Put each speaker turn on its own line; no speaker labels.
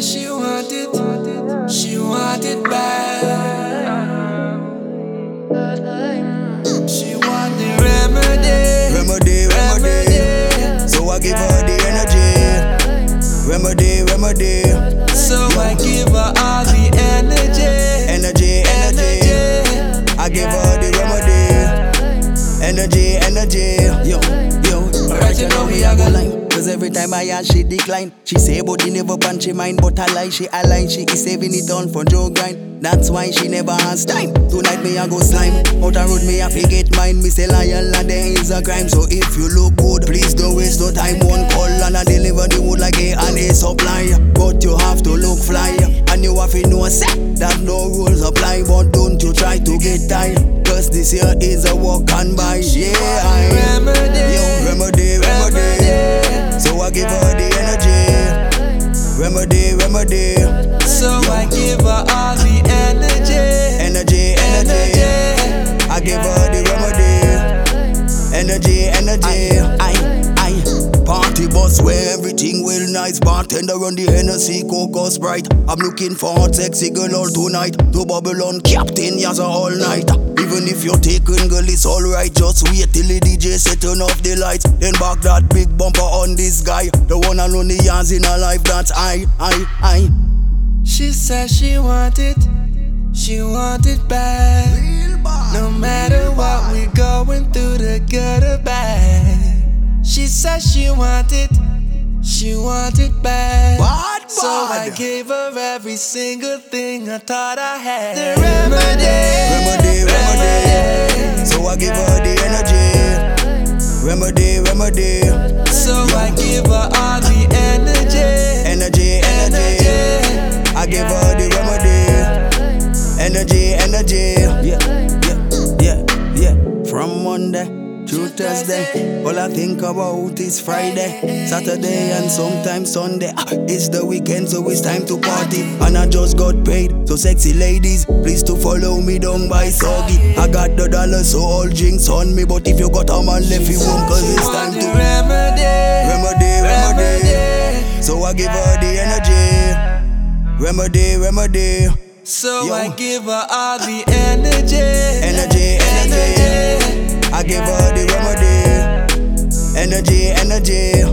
said she want it bad. She want the remedy.
So I give her the energy. Remedy.
So I give her all the energy.
I give her the remedy. Energy. Yo.
Right, you know we are gonna line.
Cause every time I ask, she decline. She say body never punch she mind, but I lie, she align. She is saving it all for Joe grind. That's why she never has time. Tonight me I go slime. Out the road me I forget mine. Me say lion and there is a crime. So if you look good, please don't waste no time. One call and I deliver the wood like A&A supply. But you have to look fly. And you have to know that no rules apply. But don't you try to get tired. Cause this year is a walk and buy. Yeah, remedy. So I give her the energy. Remedy.
So I give her all the
Energy. I give her the remedy. Energy. I party bus where everything well nice. Bartender on the Hennessy, Cocoa Sprite. I'm looking for hot sexy girl all tonight. To Babylon Captain Yaza all night. Even if you're taken, girl, it's alright. Just wait till the DJ set turn off the lights. Then back that big bumper on this guy. The one and only Yaz in her life, that's I.
She said she want it bad. No matter what we going through, the good or bad. She said she want it bad. So I gave her every single thing I thought I had. The
Remedy. So I give her the energy. Remedy.
So I give her all the
Energy. I give her the remedy. Energy. Yeah. From Monday to Thursday, all I think about is Friday, Saturday, and sometimes Sunday. It's the weekend, so it's time to party. And I just got paid, so sexy ladies, please to follow me down by Soggy. I got the dollars, so all drinks on me. But if you got a man left, you won't, cause it's time to
remedy.
So I give her the energy. Remedy.
So I give her all the energy.
I give her the remedy. Energy.